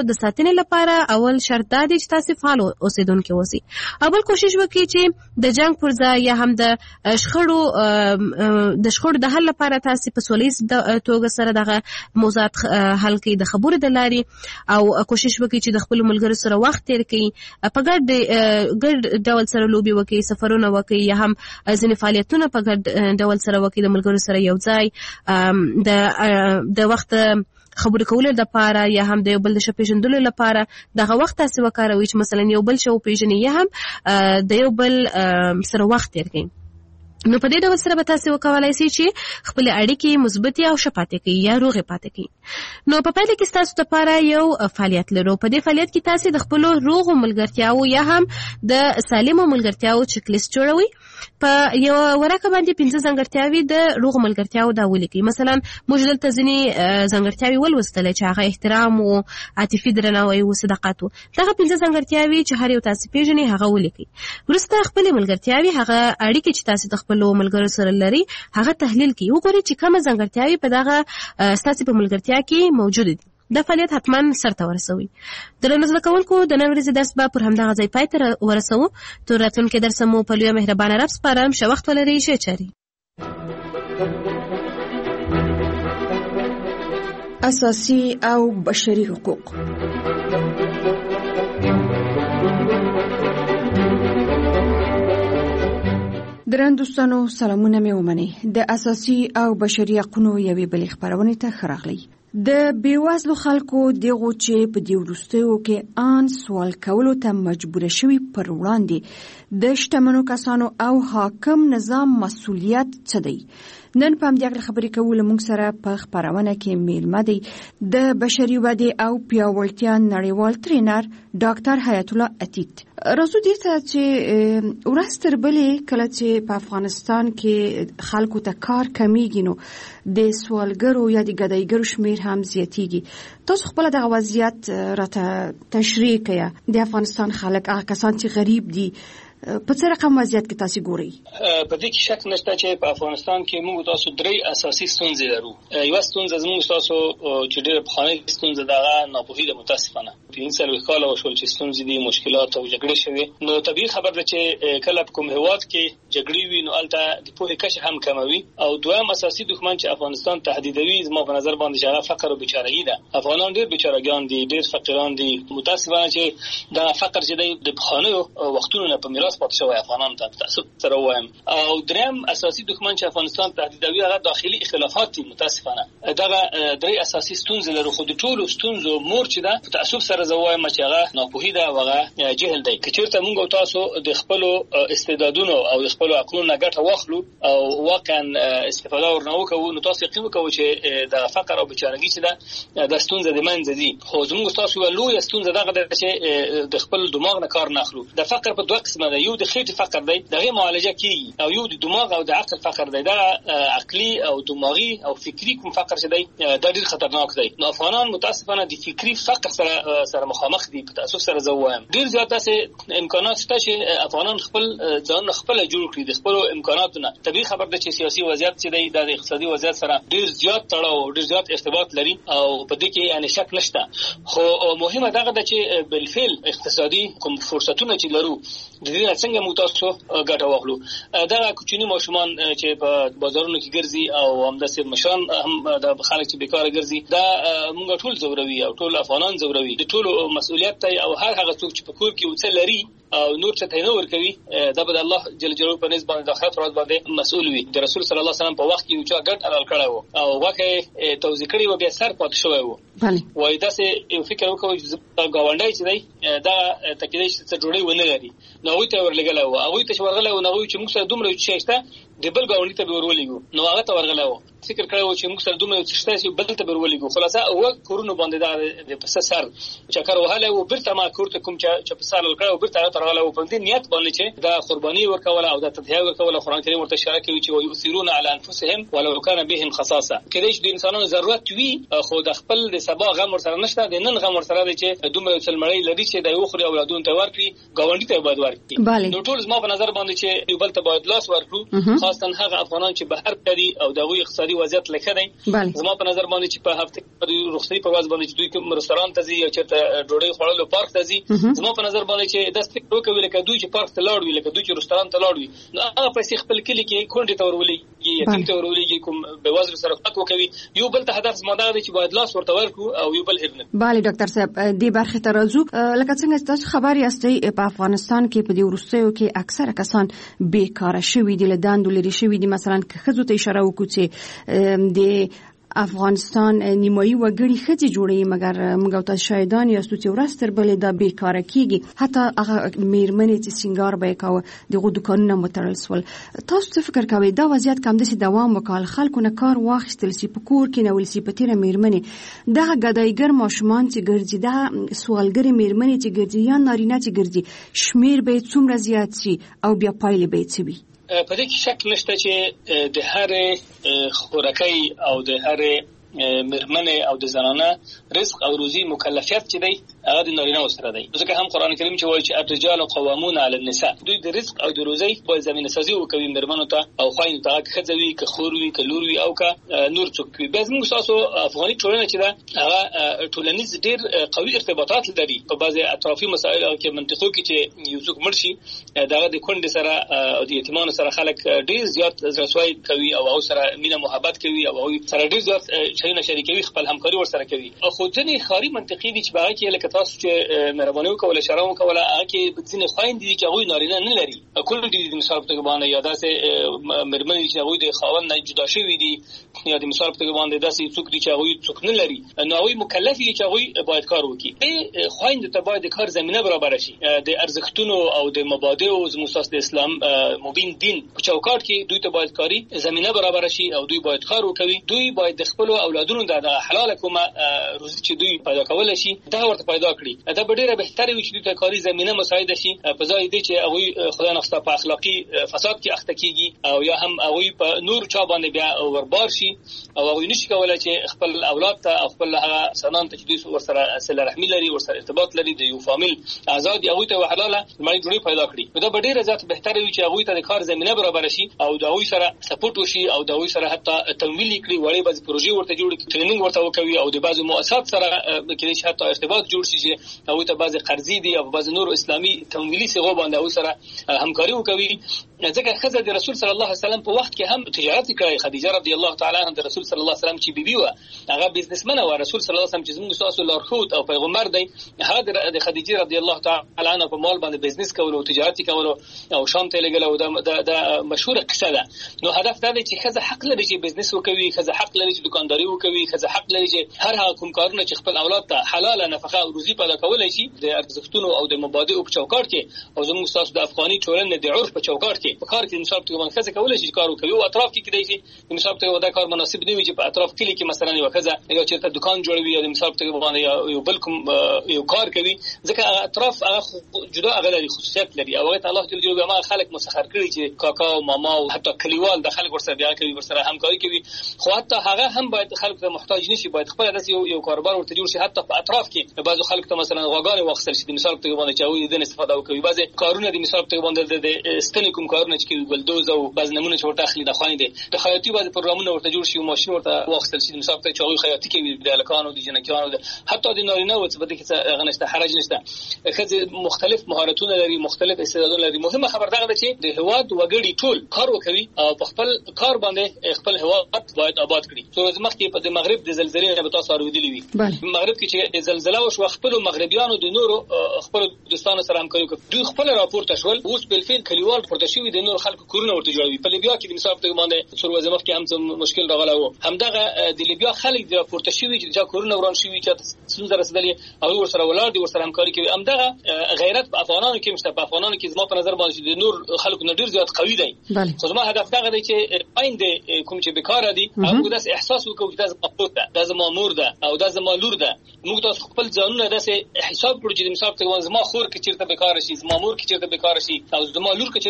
د ساتنې لپاره اول شرط دا دی چې تاسو فعال اوسیدونکي اوسئ. اول کوشش وکړئ چې د جنگ پر ځای یا هم د شخړو د حل لپاره تاسو په سولیز توګه سره دغه موضوعات حل کړئ د خبرو د لارې، او کوشش وکړئ چې د خپل ملګرو سره وخت تیر کړئ، په ګډ ډول سره لوبي وکړئ، سفرونه وکړئ، یا هم ځینې فعالیتونه په ګډ ډول سره وکړئ د ملګرو سره یو ځای. د وخت خبرې کولو لپاره یا هم د یو بل د پیژندلو لپاره دغه وخت تاسو وکاروئ چې مثلا یو بل شو پیژنئ یا هم د یو بل سره وخت تیر کړئ. نو په دې ډول سره به تاسو وکولای شئ چې خپل اړیکې مثبتې او شفافې کړئ یا روغې پاتې کړئ. نو په پایله کې تاسو لپاره یو فعالیت لرو. په دې فعالیت کې تاسو د خپل روغو ملګرتیاو یا هم د سالمو ملګرتیاو چک لیست جوړوئ. په یو ورقه باندې 15 ځانګړتیاوې د روغو ملګرتیاو دا ولیکئ. مثلا موږ دلته ځینې ځانګړتیاوې ولوستلې چې هغه احترام او عاطفي درناوی او صداقت وو. دغه 15 ځانګړتیاوې چې هر یو تاسو پیژنئ هغه ولیکئ. وروسته خپل ملګرتیاوې هغه اړیکې چې تاسو د خپل ملګرو سره لري هغه تحلیل کړئ. وګورئ چې کومه ځانګړتیاوې په دغه تاسو په ملګرتیا کې موجود دي. دا فعالیت حتما سرته ورسوي. درنو زده کوونکو د نن ورځې درس به پر همدغه ځای پای ته ورسوو. تر راتلونکي درس مو په لویه مهربانه رب سپارم. ښه وخت ولرئ. ښه چارې. اساسي او بشري حقوق. درن دوستانو سلامونه مې ومنئ. د اساسي او بشري حقوقو یوې بلې خبرونه ته ښه د بیوزلو خلکو دغه چې په دې وروستیو کې ان سوال کولو ته مجبور شوي پر وړاندې د شتمنو کسانو او حاکم نظام مسؤلیت څه دی؟ نن په همدې اړه خبرې کوو. موږ سره په خبرونه کې میلمه دی د بشري ودې او پیاوړتیا نړیوال ټرینر ډاکټر حیات الله عتیق. راځو دې ته چې ورځ تر بلې کله چې په افغانستان کې خلکو ته کار کمیږي نو د سوالګرو یا د ګدایګرو شمیر هم زیاتیږي. تاسو خپل دغه وضعیت راته تشریح کړئ. د افغانستان خلک هغه کسان چې غریب دي په څه رقم وضعیت کې تاسو ګورئ؟ په دې کې شک نشته چې په افغانستان کې موږ تاسو درې اساسي ستونزې لرو. یو ستونزه زموږ تاسو چې ډېر په خانه ستونزه دغه ناپوهي ده متاسفانه. په انساني کال او شول چې ستونزې دي مشکلات او جګړې شوي نو طبيعي خبر ده چې کله کوم هواد کې جګړې وي نو الته د پوهې کچه هم کموي. او دویم اساسي دښمن چې افغانستان تهدیدوي زما په نظر باندې چې فقر او بیچارهګي ده. افغانان ډېر بیچارهګان دي، ډېر فقیران دي. متاسفانه چې دا فقر چې د خانه وختونو په میراث پاتې شوی افغانان ته تاسو سره وایم. او دریم اساسي دښمن چې افغانستان تهدیدوي هغه داخلي اختلافات دي. متاسفانه دغه درې اساسي ستونزې لرو. خو د ټولو ستونزو مور چې ده تاسو سره زوایم چې هغه ناپوهي ده او هغه جهل دی. کچېرته موږ تاسو د خپل استعدادونو او د خپل عقلونو ګټه واخلو او واقعا استفاده ورنو کوو نو تاسو یقین وکړئ چې د فقر او بیچارهګي چې ده د ستونزې د منځ دي. خو زموږ تاسو لوی ستونزه دغه ده چې د خپل دماغ نه کار نه اخلو. د فقر په دوه قسمه ده. یو د خېټې فقر دی دغه معالجه کیږي او یو د دماغ او د عقل فقر دی. دا عقلي او دماغي او فکری کوم فقر چې دی دا ډېر خطرناک دی. نو افغانان متاسفانه د فکری فقر سره مخامخ دي. په تاسو سره زوایم ډېر زیات داسې امکانات شته چې افغانان خپل ځان خپل جوړ کړي د خپل امکاناتونه. طبيعي خبر ده چې سیاسي وضعیت چې دی د اقتصادي وضعیت سره ډېر زیات تړاو او ډېر زیات ارتباط لري او په دې کې یعنی شک نشته. خو مهمه دغه ده چې بالفعل اقتصادي کوم فرصتونه چې لرو د دې څنګه موږ تاسو ګټه واخلو. دا کوچني ماشومان چې په بازارونو کې ګرځي او همداسې مشران هم د خلک چې بیکاره ګرځي دا موږ ټول زوروي او ټول افغانان زوروي. د ټولو مسؤلیت دی او هر هغه څوک چې په کور کې وڅ لري او نور څه ته نه ورکوي دا به الله جل جلاله په نسبت باندې د آخرت ورځ باندې مسؤل وي. د رسول صلی الله علیه وسلم په وخت کې یو چا ګډ حلال کړی و او واکه توزیع کړی و بیا سر پات شوی و. وای دا سه یو فکر وکوي چې گاونډي چې دی دا تکیدې چې جوړي ونه لري نو وي ته ورلګلا و هغه ته ورغلا و نو چې موږ سره دومره شېشته د بل گاونډي ته ورولېګو نو هغه ته ورغلا و فکر کړو چې موږ سره دومره شېشته چې بل ته ورولېګو خلاصه او کورونو باندې دا د پس سر چکر وهاله و برته ما کورته کوم چې په سال کړو برته ترغلا و په دې نیت باندې چې دا قرباني ورکوله او دا تضحیه ورکوله. قرآن کریم ورته اشاره کوي چې ويؤثرون على انفسهم ولو كان بهم خصاصه. کله چې د انسانانو ضرورت وي خو د خپل د سبا غم ورسره نشته د نن غم ورسره دی چې دومره څلمړی لري چې د یو خوري اولادونو ته ورکړي گاونډي ته باید ورکړي. نو ټول زما په نظر باندې چې یو بل ته باید لاس ورکړو خاصه هغه افغانان چې بهر کړي او دغه اقتصادي اقتصادي وضعیت لکه دی زما په نظر باندې چې په هفته کې رخصتي په واز باندې چې دوی کوم رستوران ته ځي یا چېرته ډوډۍ خوړلو پارک ته ځي زما په نظر باندې چې داس فکر وکوي لکه دوی چې پارک ته لاړ وي لکه دوی چې رستوران ته لاړ وي نو هغه پیسې خپل کلی کې کونډې ته ورولېږي یتیم ته ورولېږي کوم بېوزلو سره خدمت وکوي یو بل ته هدف زما دا دی چې باید لاس ورته ورکړو او یو بل هېر نه کړو. بله ډاکټر صاحب دې برخې ته راځو. لکه څنګه تاسو خبر یاستئ په افغانستان کې په دې وروستیو کې اکثره کسان بیکاره شوي دي له دندو لرې شوي دي. مثلا که ښځو ته اشاره وکړو چې د افغانستان نیمایي وګړي ښځې جوړوي مګر موږ او تاسو شاهدان یاستو چې ورځ تر بلې دا بیکاره کېږي. حتی هغه میرمنې چې سینګار به یې کاوه دغو دوکانونه متړل شول. تاسو څه فکر کوئ دا وضعیت که همداسې دوام وکړي خلکو نه کار واخیستل شي په کور کې کېنول شي په تېره میرمنې دغه ګدایګر ماشومان چې ګرځي دغه سوالګرې میرمنې چې ګرځي یا نارینه چې ګرځي شمیر به یې څومره زیات شي او بیا پایلې به یې څه وي؟ په دې کې شک نشته چې د هر خوراکۍ او د هر مرمنه او د زنانه رزق او روزي مکلفیت چې دی هغه د نارینه سره دی. ځکه هم قران کریم چې وایي چې الرجال قوامون علی النساء دوی د رزق او د روزي په زمينه سازي وکوي مرمنو ته او خوایي ته خځوي که خوروي که لوروي او که نور څوک وي. به موږ تاسو افغاني ټولنه چې دا هغه ټولنیز ډیر قوي ارتباطات لري په بعضي اطرافي مسایل او کې منطقو کې چې یو څوک مرشي دغه د کونډې سره او د یتیمانو سره خلک ډیر زیات رسوي کوي او سره مینه محبت کوي او سره ډیر زیات شینه شریکوي خپل همکاري ورسره کوي. خو ځنې خاري منطقي دي چې باغ کې لکه تاسو چې مهرباني وکوله اشاره وکوله هغه کې ځینې خويندې دي چې هغه نارینه نه لري کول دي د مثال په توګه باندې یا داسې مرمنې چې هغه د خاوند نه جدا شوی دي یا د مثال په توګه باندې داسې څوک دي چې هغه څوک نه لري نو هغه مکلف دي چې هغه باید کار وکړي. خويند ته باید کار زمينه برابر شي د ارزښتونو او د مبادئ او مساس د اسلام مبین دین په چوکاټ کې دوی ته باید کاری زمينه برابر شي او دوی باید کار وکړي. دوی باید د خپل اولادونو د حلال کومه روزي چې دوی پیدا کول شي دا ورته پیدا کړي. دا ډیره بهتره وي چې دوی ته کاری زمينه مساعد شي په ځای دي چې هغه خدای نخسته په اخلاقی فساد کې اخته کیږي او یا هم هغه په نور چا باندې بیا وربار شي او هغه نشي کولای چې خپل اولاد ته او خپل هغه سنان ته چې دوی ورسره صله رحمی لري ورسره ارتباط لري د یو فامیل آزاد هغه ته حلاله مړی جوړي پیدا کړي. دا ډیره ذات بهتره وي چې هغه ته د کار زمينه برابر شي او د هغه سره سپورټ وشي او د هغه سره حتی تمویل کړي وړي بعض پروژې ورته جوړ کړي ټریننګ ورته وکوي او د بعضو مؤسسات سره کې چې حتی ارتباط جوړ شي چې هغه ته بعض قرضې دي او بعض نور اسلامي تمویلي صيغه باندې هغه سره همکاري وکوي. ځکه خزه د رسول صلی الله علیه وسلم په وخت کې هم تجارت کړی. خدیجه رضی الله تعالی عنها د رسول صلی الله علیه وسلم چې بیبي و هغه بزنسمن و رسول صلی الله علیه وسلم چې موږ تاسو لارښود او پیغمبر دی هغه د خدیجه رضی الله تعالی عنها په مال باندې بزنس کول او تجارت کول او شام ته لګل او د مشهور قصه ده. نو هدف دا دی چې خزه حق لري چې بزنس وکوي خزه حق لري چې دکانداري وکوي خزه حق لري چې هر هغه کوم کارونه چې خپل اولاد ته حلال نفقه او روزي پیدا کولای شي د ارزښتونو او د مبادئ په چوکاټ کې او زموږ تاسو د افغاني ټولنې د عرف په چوکاټ کې په کار کې انصاف ته باندې خزه کولای شي کار وکوي او اطراف کې کېدای شي انصاف ته دا کار مناسب دی چې په اطراف کې کې مثلا یو خزه یو چیرته دکان جوړوي یا انصاف ته باندې یو بل کوم یو کار کوي ځکه اطراف هغه جدا غلري خصوصیت لري او الله جل جلاله ما خلق مسخر کړی چې کاکا او ماما او حتی کلیوال د خلک ورسره بیا کوي ورسره همکاري کوي. خو حتی هغه هم باید خلک ته محتاج نشي باید خپل داسې یو کاروبار ورته جوړ شي. حتی په اطراف کې بعضو خلک ته مثلا غواګانې واخیستل شي د مثال په توګه باندې چې هغوی د دې استفاده وکوي. بعضې کارونه د مثال په توګه باندې د ستنې کوم کارونه چې کوي ګلدوز او بعض نمونه چې ورته اخلي د خویندې د خیاطي بعضې پروګرامونه ورته جوړ شي او ماشین ورته واخیستل شي د مثال په توګه چې هغوی خیاطي کوي د هلکانو د جنکیانو حتی د نارینه و څه په دې کې هغه نشته حرج نشته. ښځې مختلف مهارتونه لري مختلف استعدادونه لري. مهمه خبر دغه ده چې د هېواد وګړي ټول کار وکوي او په خپل کار باندې خپل هېواد باید آباد کړي. څو ورځې مخکې په د مغرب د زلزلې نه به تاسو اورېدلي وي. مغرب کې چې زلزله وشوه خپلو مغربیانو د نورو خپلو دوستانو سره همکاري وکړه. دوی خپل راپورته شول اوس بالفعل کلیوال پورته شوي د نورو خلکو کورونه ورته جوړوي. په لیبیا کې د مثال په توګه باندې څو ورځې مخکې هم څه مشکل راغلی و. همدغه د لیبیا خلک د راپورته شوي چې چا کورونه وران شوي چا ستونزه رسېدلې هغوی ورسره ولاړ دي ورسره همکاري کوي. همدغه غیرت په افغانانو کې شته. په افغانانو کې زما په نظر باندې د نور خلکو نه ډېر زیات قوي دی. خو زما هدف دغه دی چې آینده کوم چې بیکاره دي هغوی داسې احساس وکړو چې دا زما خور ده دا زما مور ده او دا زما لور ده. موږ تاسو خپل ځانونه داسې حساب کړو چې د مثال په توګه زما خور کې چېرته بیکاره شي زما مور کې چېرته بیکاره شي او زما لور کې چېرته بیکاره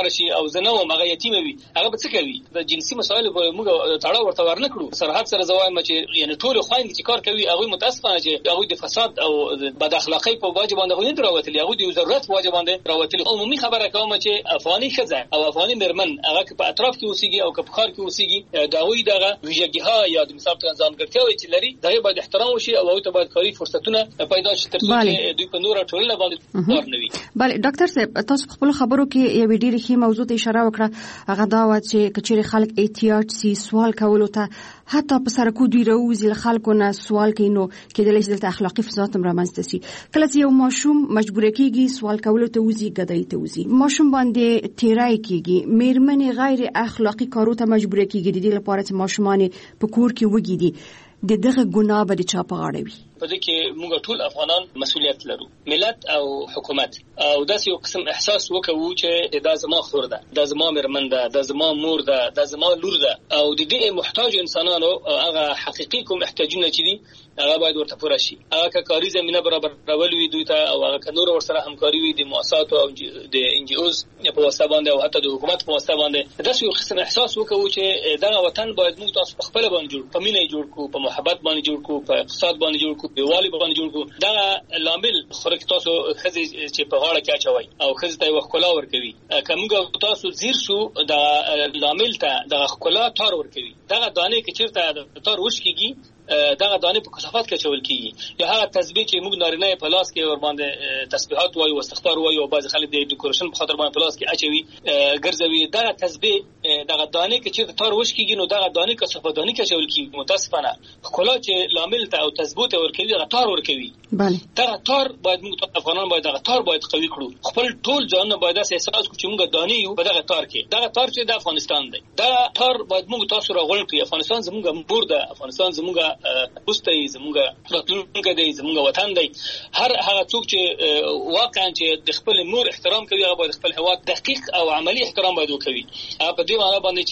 لار شي او زنه او مغه یتیم وي هغه به څه کوي د جنسي مسایل به موږ تړاو ورته ورنکړو سرحد سره زوایم چې یعنی ټول خويند چې کار کوي هغه متاسفانه چې هغه د فساد او بد اخلاقی په واجب باندې غوښتل راوتلی هغه د ضرورت واجب باندې راوتلی عمومي خبره کوم چې افغاني خزه او افغاني مرمن هغه په اطراف کې اوسېږي او په خار کې اوسېږي دا وی دغه ویژګیها یا د مثال ځانګړتیاوې چې لري دا باید احترام وشي او ته باید کاری فرصتونه پیدا شي ترڅو چې دوی په نور ټولنه باندې کار نه وي. بله ډاکټر صاحب تاسو خپل خبرو کې یو ډېر ښه موضوع ته اشاره وکړه هغه دا و چې کچېرې خلک احتیاط سي سوال کولو ته حتی په سرکو دوی راوځي له خلکو نه سوال کوي نو کېدلی شي دلته اخلاقي فساد هم رامنځته شي. کله چې یو ماشوم مجبور کېږي سوال کولو ته وځي ګدای ته وځي ماشوم باندې تیرای کېږي میرمنې غیر اخلاقی کارو ته مجبور کېږي د دې لپاره چې ماشومان په کور کې وګیدي د دغه ګناه به د چا په غاړه وي. په دې کې موږ ټول افغانان مسؤلیت لرو ملت او حکومت او داسې یو قسم احساس وکړو چې دا زما خور ده دا زما مرمن ده دا زما مور ده دا زما لور ده او د دې محتاج انسانانو هغه حقيقي کوم احتیاجونه چې دي هغه باید ورته پوره شي هغه کاری زمينه برابرول وي دوی ته او هغه نور ورسره همکاري وي د مؤسسات او د ان جی اوز په واسطه باندې او حتی د حکومت په واسطه باندې داسې یو قسم احساس وکړو چې دا وطن باید موږ تاسو په خپل باندې جوړ په مینه جوړ کو په محبت باندې جوړ کو په اقتصاد باندې جوړ کو په والی باندې جوړ کو دا لامل خورک تاسو خزي چې په غاړه کې اچوي او خزي ته وخلا ور کوي کومګه تاسو زیر شو دا لامل ته د خلا تار ور کوي دا دانه کې چیرته تار وش کیږي دغه دانه په کثافات کې چول کیږي یا هغه تسبیح چې موږ نارینه په لاس کې ور باندې تسبیحات وایو او استغفار وایو او بعض خلک د ډیکوریشن په خاطر باندې په لاس کې اچوي ګرځوي دغه تسبیح دغه دانه کې چې تار وش کیږي نو دغه دانه کثافات دانه کې چول کیږي متاسفانه خلا چې لامل ته او تثبوت ور کوي دغه تار ور کوي بله دغه تار باید موږ افغانان باید دغه تار باید قوي کړو خپل ټول ځان باید احساس کړو چې موږ دانه یو په دغه تار کې دغه تار چې د افغانستان دی دا تار باید موږ تاسو راغول کړو افغانستان زموږ مور ده افغانستان زموږ دوست دی زموږ راتلونکی دی زموږ وطن دی هر هغه څوک چې واقعا چې د خپل مور احترام کوي هغه باید خپل هیواد دقیق او عملی احترام باید وکړي په دې معنی باندې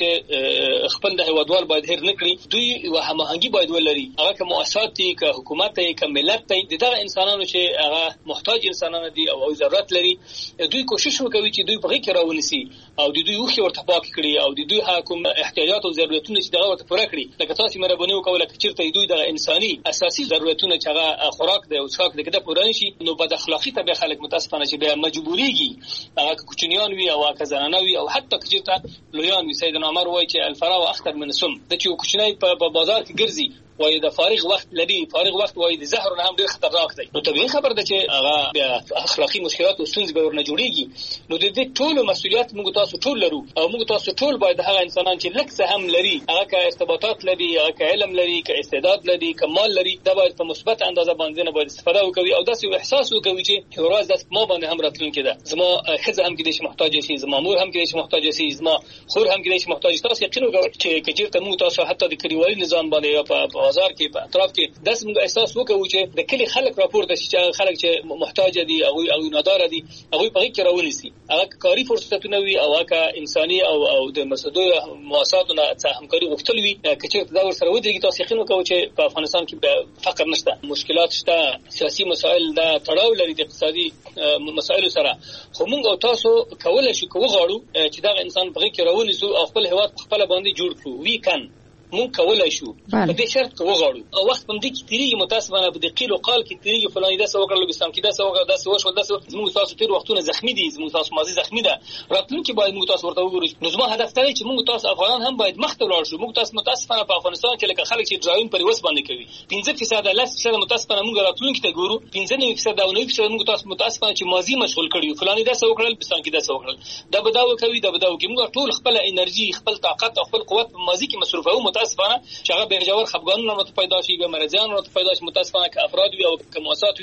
چې خپل د هیوادوال باید هیر نکړي دوی هماهنګي باید ولري هغه که مؤسسات دي که حکومت دي که ملت دي دغه انسانانو چې هغه محتاج انسانان دي او ضرورت لري دوی کوشش وکوي چې دوی په غي کې راونسي او دوی خو ورته پاک کړي او دوی حکومت احتیاجات او ضرورتونه چې دغه ورته پوره کړي لکه تاسو مهرباني وکوله چې چیرته دوی دغه انساني اساسي ضرورتونه چې هغه خوراک دی او څښاک دی کده پوره نشي نو بد اخلاقی ته به خلک متاسفانه چې به مجبوريږي هغه کوچنیان وي او هغه زنانه وي او حتی کچته لویان وي سیدنا عمر وایي چې الفراو اخطر من السم د چې کوچنی په بازار کې ګرځي وای د فارغ وخت لري فارغ وخت وای د زهر نه هم ډیر خطرناک دی نو طبيعي خبر ده چې هغه اخلاقی مشکلات او ستونزې به ورنه جوړيږي نو د دې ټول مسؤلیت موږ تاسو ټول لرو او موږ تاسو ټول باید هغه انسانان چې لکه هم لري هغه که ارتباطات لري هغه که علم لري که استعداد لري که مال لري دا باید په مثبت اندازه باندې نه باید استفاده وکړي او داسې احساس وکړي چې ورځ داس ما باندې هم راتلونکي ده زما خزه هم کې د محتاج شي زما مور هم کې د محتاج شي زما خور هم کې د محتاج تاسو یقین وکړئ چې کجیرته موږ تاسو حتی د کلیوالي نظام باندې یا په بازار کې په اطراف کې داس موږ احساس وکړو چې د کلی خلک راپورته شي چې خلک چې محتاج دي او نادار دي هغه په کې راونیسي هغه کاری فرصتونه وي او هغه انساني او د مسدو مؤسساتونو څخه همکاري غوښتل وي چې دا ورسره ودرېږي تاسو یقین وکړو چې په افغانستان کې فقر نشته مشکلات شته سیاسي مسایل دا تړاو لري د اقتصادي مسایلو سره خو موږ او تاسو کولای شو کوغاړو چې دا انسان په کې راونیسو او خپل هیواد خپل باندې جوړ کړو وی کان مونږ کولای شو په دې شرط کې وغواړو او وخت هم دې کې تیریږي متاسفانه په دې قیل او قال کې تیریږي فلاني دا څه وکړل بسام کې دا څه وکړل دا څه وشو دا څه موږ تاسو تیر وختونه زخمی دي موږ تاسو ماضي زخمی ده راتلونکي باید موږ تاسو ورته وګورو نو زما هدف دی چې موږ تاسو افغانان هم باید مخ ته ولاړ شو موږ تاسو متاسفانه په افغانستان کې لکه خلک چې ډراین پر وس باندې کوي 15% لس متاسفانه موږ راتلونکي ته ګورو 15% او 9% موږ تاسو متاسفانه چې ماضي مشغول کړیو فلاني دا څه وکړل بسام کې دا څه وکړل دا بداو کوي دا بداو کوي موږ ټول خپل انرژي خپل طاقت او خپل قوت په ماضي کې مصرفو متاسفانه به جوړ خفګانونه نو پیدا شي به مرزيان نو پیدا شي متاسفانه که افراد وي او که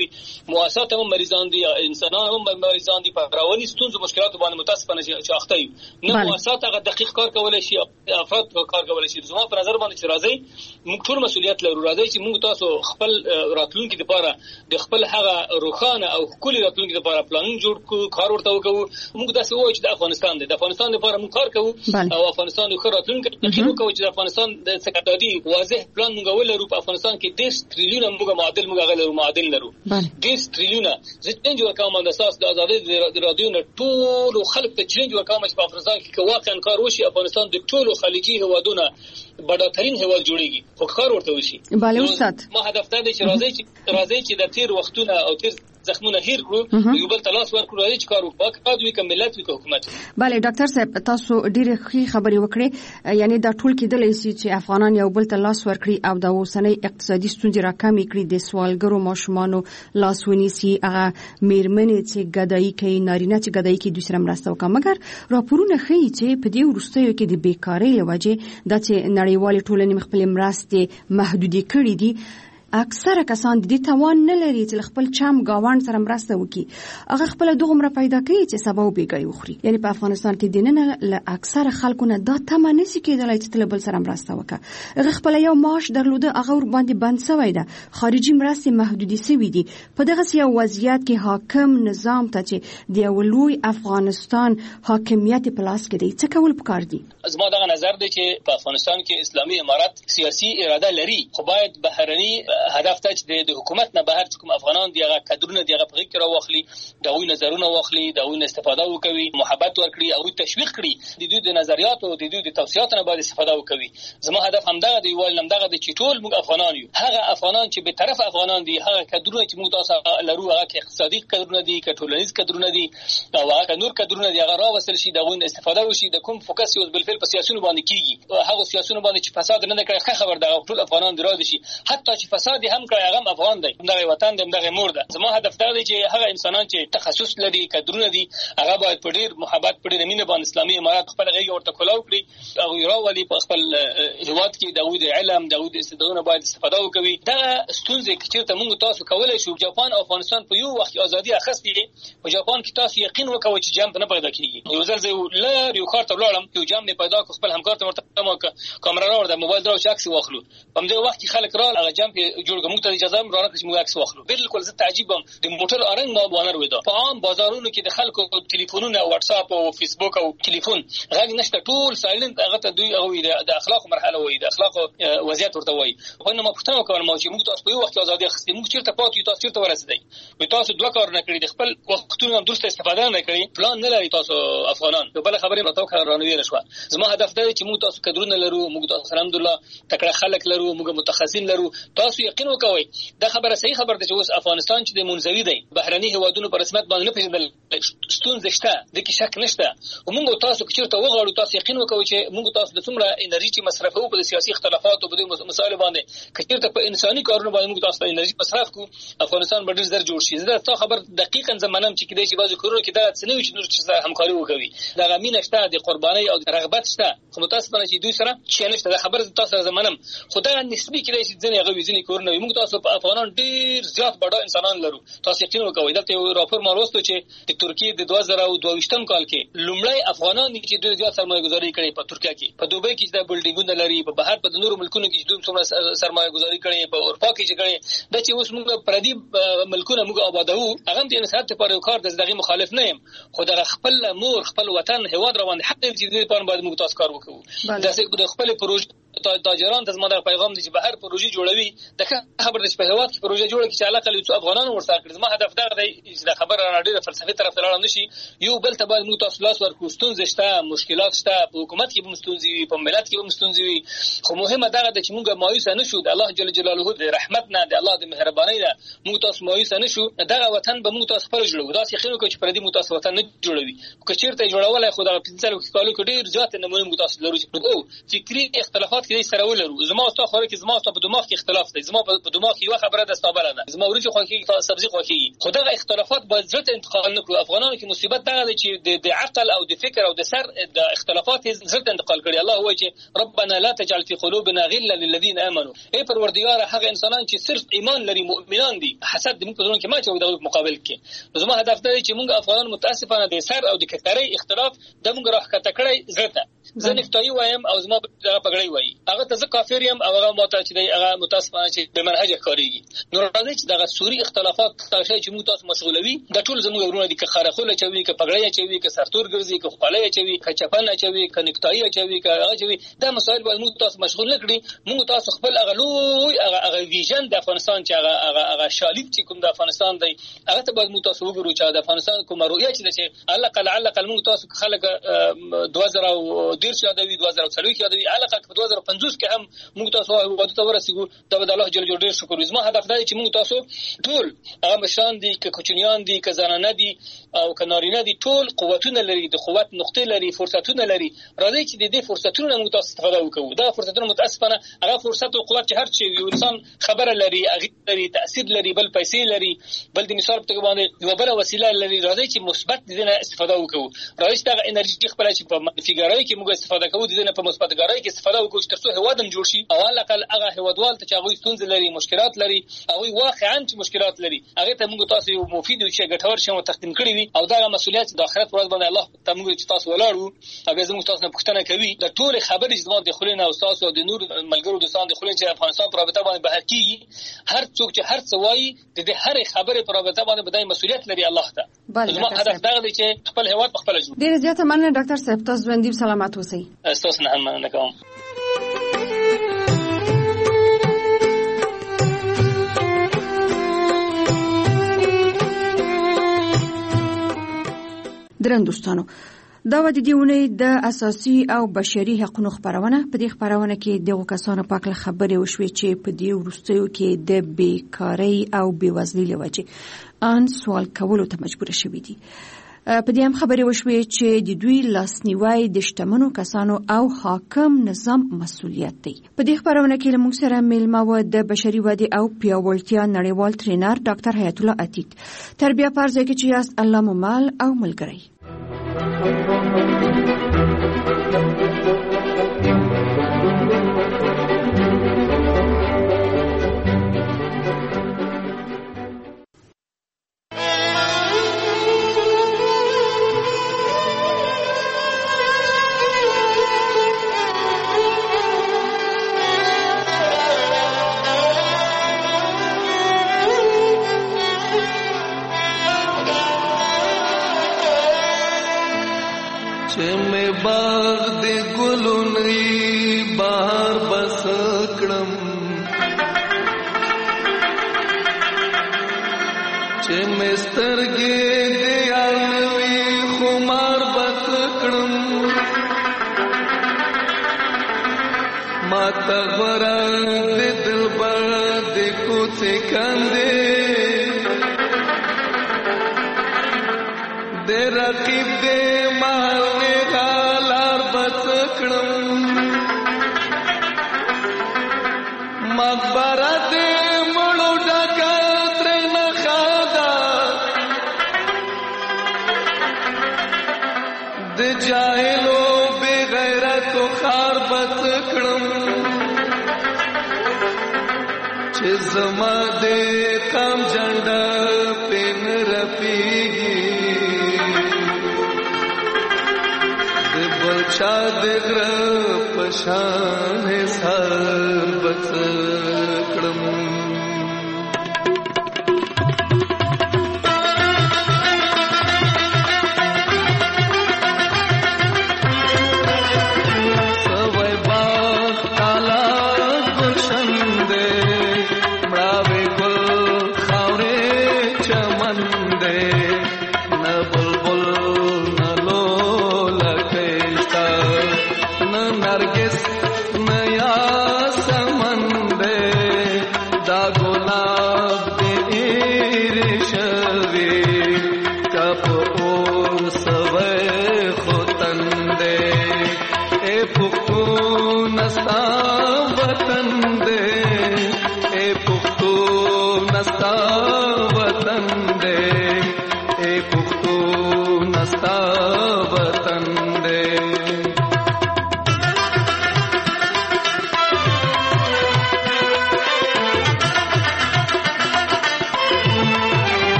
مؤسسات هم مریضان دي انسانان هم مریضان دي په رواني ستونزو مشکلات باندې متاسفانه چې اخته وي نه مؤسسات هغه دقیق کار کولای شي افراد کار کولای شي زما په نظر باندې چې راځي موږ ټول مسؤلیت لرو راځي چې موږ تاسو خپل راتلونکي لپاره د خپل هغه روخانه او کلی راتلونکي لپاره پلان جوړ کړو کار ورته وکړو موږ داسې وایو چې د افغانستان لپاره موږ کار کوو او افغانستان خو راتلونکي تخیل کوو چې د افغانستان د سکتادي واضح پلان موږ ولرو په افغانستان کې 10 تریلیون موږ معادل لرو 10 تریلیون زه چینج ورکوم د اساس د ازادي د رادیو نه ټول خلک ته چینج ورکوم چې په افغانستان کې واقعا کار وشي افغانستان د ټولو خلیجي هوادونو بډاترین هواد جوړیږي خو کار ورته وشي. بله استاد ما هدف ته چې راځي چې د تیر وختونه او تیر زخمونه هیر کړو یو بل تلاش ورکړو چې کار وکړو دوی کوم ملت وکړو حکومت. بله ډاکټر صاحب تاسو ډېر ښه خبرې وکړې یعنی دا ټول کېدلی شي چې افغانان یو بل تلاش ورکړي او د اوسنۍ اقتصادي ستونزې راکمې کړي د سوالګرو ماشومانو لاس ونیسي هغه میرمنې چې ګدایي کوي نارینه چې ګدایي کوي دوی سره مرسته وکړي. مګر راپورونه ښیي چې په دې وروستیو کې د بیکارۍ له وجې دا چې نړیوالې ټولنې خپلې مرستې محدودې کړې دي اکثره کسان د دې توان نه لري چې خپل چم گاوند سره مرسته وکړي هغه خپل دغه پیدا کوي چې سبا وبېګي وخوري. یعنی په افغانستان کې دینه له اکثره خلکو نه دا تمه نشي کېدلای چې تل بل سره مرسته وکړي. هغه خپل یو معاش درلوده هغه ور باندې بند شوی ده خارجي مرستې محدودې شوې دي. په دغه یو وضعیت کې حاکم نظام ته چې د یو لوی افغانستان حاکمیت په لاس کې دی څه کول پکار دي؟ زما دغه نظر دی چې په افغانستان کې اسلامي امارت سیاسي اراده لري خو باید بهرني هدف ته چې د حکومت نه بهر کوم افغانان دی هغه کډرونه دی هغه په کې راوخلي دا وی نظرونه واخلي دا وی استفاده وکوي محبت ورکړي او تشویق کړي د دوی د نظریات او د دوی د توصياتو نه باید استفاده وکوي. زما هدف همدغه دی ویل همدغه دی چې ټول موږ افغانان یو هغه افغانان چې به طرف افغانان دي هغه کډرونه چې موږ تاسو لرو هغه کې اقتصادي کډرونه دي کټولنیز کډرونه دي او هغه نور کډرونه دی هغه راوصل شي دا وی استفاده وشي د کوم فوکس یو بل په سیاسيونو باندې کیږي هغه سیاسيونو باندې چې فساد نه کړي خبر دا ټول افغانان دراد شي حتی چې فساد هم کړي هغه افغان دی دغه وطن دی دغه مور ده. زما هدف دا دی چې هغه انسانان چې تخصص لري کډرونه دي هغه باید په ډیر محبت په ډیر مینه باندې اسلامي امارات خپل غږ ورته کولاو کړي او یراولي په خپل هیواد کې داوود علم داوود استعدادونه باید استفاده وکوي. دا ستونزې چې موږ تاسو کولای شو جاپان او افغانستان په یو وخت ازادي اخستې په جاپان کې تاسو یقین وکوي چې جام نه پیدا کیږي. یو ځل زه یو کار ته ولاړم یو جام نه پیدا کو خپل همکار ته ورته کیمرا راوړم موبایل درو عکس واخلو په دې وخت کې خلک را هغه جام په جوړ کوم ته اجازه هم راکړي چې موږ عکس واخلو. بالکل زه تعجبم د موټر ارنګ ما بانر وېدا په عام بازارونو کې د خلکو ټلیفونونه واتس اپ او فیسبوک او ټلیفون غږ نشته ټول سایلنت هغه ته دوی هغه د اخلاق مرحله وایي د اخلاق وضعیت ورته وایي. خو نو ما پوښتنه وکړم چې موږ تاسو په یو وخت ازادي اخستې موږ چیرته پاتې تاسو چیرته ورسېدای وي تاسو دوه کار نه کړی د خپل وختونو درسته استفاده نه کړی پلان نه لري تاسو افغانان په بل خبرې راته وکړه رانوي رشوه. زما هدف دی چې موږ تاسو کډرونه لرو موږ تاسو الحمدلله تکړه خلک لرو موږ متخصصین لرو تاسو یقین وکوي دا خبره صحیح خبره ده چې اوس افغانستان چې د منځوي دی بهرني هوادونو په رسمیت باندې نه پیژندل ستونزې شته د کې شک نشته او موږ تاسو چې چیرته وغواړو تاسو یقین وکوي چې موږ تاسو د څومره انرژي چې مصرفوو په سیاسي اختلافاتو په دې مسایلو باندې کچیرته په انساني کارونو باندې موږ تاسو انرژي مصرف کو افغانستان به ډیر زر جوړ شي. زه تاسو خبر دقیقاً زمانم چې کېدای شي بعضی کورونه کې دا څنګه چې نور چې همکاري وکوي دا غمینه شته د قرباني او رغبت شته خو متاسفانه چې دوی سره چې نشته دا خبر تاسو زمانم خدای نسبی کېدای شي ځنې هغه وزنی کورونه موږ تاسو په افغانان ډیر زیات بډا انسانان لرو تاسو یقین وکوي دا یو راپور ماروستو چې د ترکیه د 2022م کال کې لومړی افغانان چې دوی زیات سرمایه گذاري کړې په ترکیه کې په دوبۍ کې د بلډینګونو لري په بهر په نورو ملکونو کې دوی څومره سرمایه گذاري کړې په اروپا کې چې کړې د چې اوس موږ پردي ملکونه موږ آبادو هغه د انسانیت لپاره کار د دغه مخالف نه یم خو د خپل مور خپل وطن هواد روان حق دې چې دې په باندې موږ تاسو کار وکړو د خپل پروژې تاجران د زما د پیغام دي چې بهر پروژې جوړوي د خبر د هیواد کې پروژې جوړه چې علاقه لري چې افغانانو ورسره کړي. زما هدف دا دی چې د خبر راډیو فلسفي طرف ته لاړ نشي یو بل ته باید موږ تاسو لاس ورکو ستونزې شته مشکلات شته په حکومت کې به ستونزې وي په ملت کې به ستونزې وي خو مهمه دا ده چې موږ مایوس نه شو د الله جل جلاله د رحمت نه د الله د مهرباني نه موږ تاسو مایوس نه شو دغه وطن به موږ تاسو خپل جوړو دا څه خینو چې پردي موږ تاسو وطن نه جوړوي که چیرته جوړولای خو دا 15 کالو کې ډیر ځات نمونه موږ تاسو لرو چې فکری اختلافات کې سره ولرو زما او تاسو خو کې زما او په دماغ کې اختلاف دی زما په دماغ کې یو خبره ده ستابله ده زما ورته خو کې سبزي خو کې خدای اختلافات باید ځت انتقال نکړو افغانانو کې مصیبت دا ده چې د عقل او د فکر او د سر د اختلافات ځت انتقال کړي الله هو چې ربنا لا تجعل في قلوبنا غلا للذين امنوا ای پروردگار هغه انسانان چې صرف ایمان لري مؤمنان دي حسد دې په دونه کې ما چې د مقابل کې زما هدف دی چې موږ افغانان متاسفانه د سر او د کتري اختلاف د موږ راخته کړی ځته زه نکتایي وایم او زما پګړی وایي هغه ته زه کافر یم او هغه ماته چې دی هغه متاسفانه چې به منهج کاریږي. نو راځي چې دغه سوري اختلافات تاسو چې موږ تاسو مشغولوي د ټول زموږ ورونه دي که خارخوله چوي که پګړی چوي که سرتور ګرځي که خپلې چوي که چپن چوي که نکتایي چوي که هغه چوي دا مسائل باید موږ تاسو مشغول نکړي. موږ تاسو خپل هغه لوی هغه ویژن د افغانستان چې هغه شالید چې کوم د افغانستان دی هغه ته باید موږ تاسو وګورو چې د افغانستان کوم رؤیه چې علقه موږ تاسو خلک 2013 یادوي 2040 یادوي علقه 2050 کې هم موږ تاسو وادي ته ورسېږو دا به الله جل جلاله ډیر شکر زما هدف دی چې موږ تاسو ټول هغه مشران دي که کوچنیان دي که زنانه دي او که نارینه دي ټول قوتونه لري د قوت نقطې لري فرصتونه لري راځي چې د دې فرصتونو موږ تاسو استفاده وکړو. دا فرصتونه متاسفانه هغه فرصت او قوت چې هر چی یو انسان خبره لري هغه لري تاثیر لري بل پیسې لري بل د مثال په توګه باندې یو بل وسیله لري راځي چې مثبت دینه استفاده وکړو. راځي دا انرژي خپل چې په منفیګرای کې موږ استفاده کوو دینه په مثبتګرای کې استفاده وکړو چې ترڅو هوادم جوړ شي او الاقل هغه هوادوال ته چې هغه ستونزې لري مشکلات لري او واقعا چې مشکلات لري هغه ته موږ تاسو یو مفید او چې ګټور شوم تقدیم کړی وي او دا مسؤلیت د آخرت ورځ باندې الله ته موږ چې تاسو ولاړو هغه زموږ تاسو نه پوښتنه کوي د ټول خبرې چې زموږ د خلینو او تاسو د نور ملګرو دوستان د خلینو چې افغانستان پر رابطه باندې بهر کیږي هر څوک چې هر څه وایي د هر خبرې پر رابطه باندې بدای مسؤلیت لري الله ته. زموږ هدف دا دی چې خپل هیواد په خپل جوړ. ډیر زیاته مننه ډاکټر صاحب تاسو باندې سلامات اوسئ. تاسو نه هم مننه کوم. درن دوستانو دا و د دیونې د اساسي او بشري حقوقو خبرونه په دې خبرونه کې دغه کسانو په اړه خبرې وشوي چې په دې ورستیو کې د بیکاری او بیوزلۍ لوجه ان سوال کولو ته مجبور شوي دي. په دې هم خبرې وشوي چې د دوی لاسنیوي د شتمنو کسانو او حاکم نظام مسؤلیت دی. په دې خبرونه کې موږ سره میلمه و د بشري ودې او پیاوړتیا نړیوال ټرینر ډاکټر حیات الله عتیق. تربیه پرځای کې چې یاست الله مو مال او ملګری.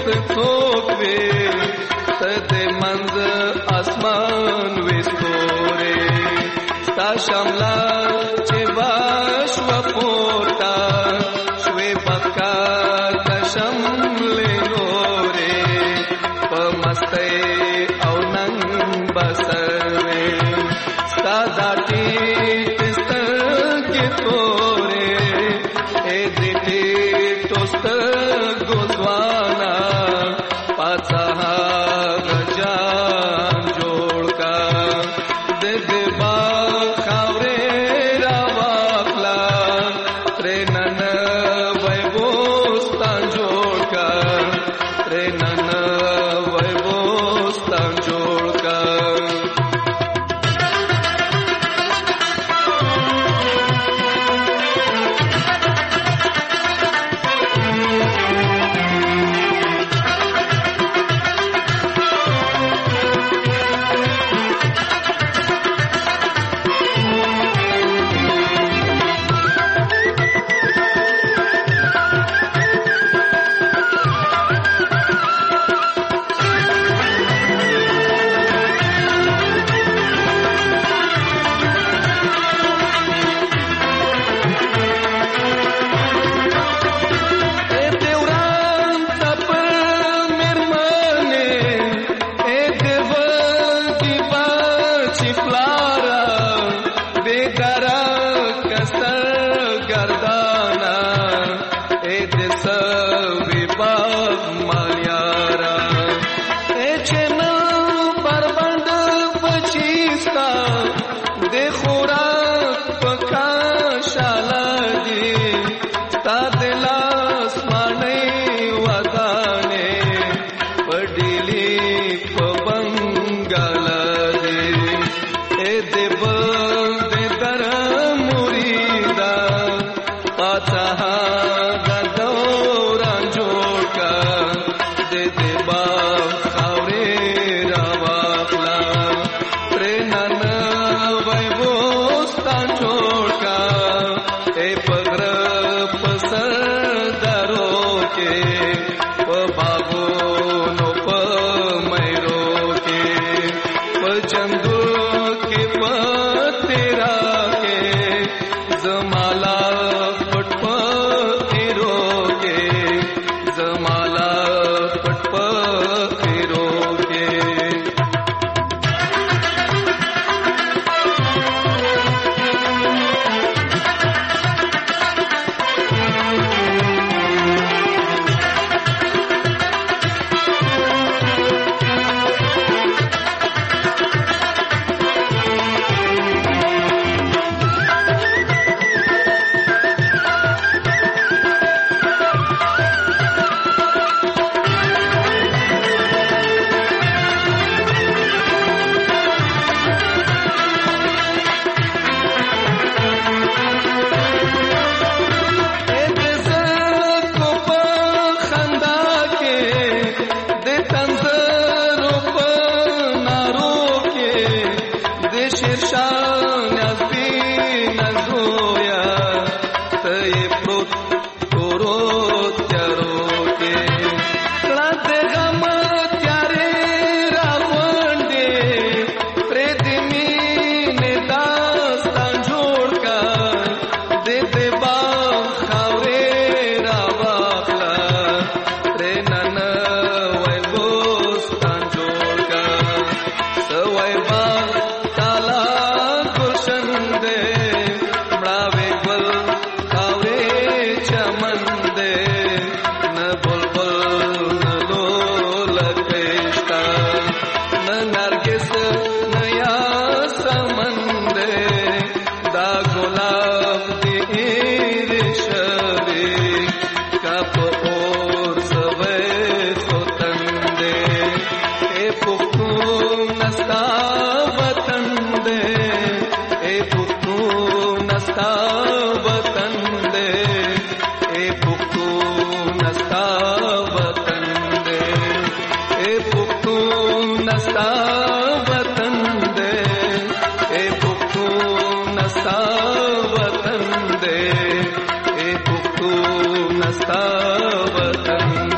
څوک وي ته د منځ اسمان وستورې ستا شمله چې بشو پورته شوې بکار د شملې نورې په مستۍ او ننګ بسوې ستا دا ټیټ سترګې تورې ای دې ټیټو سترګو ځوانا پاڅه هغه جان جوړ کا د دې باغ خاورې راواخلا ترې نن وای بوستان جوړ کا ترې نن وای بوستان جوړ کا پاڅه د دوران جوړ کا د دې با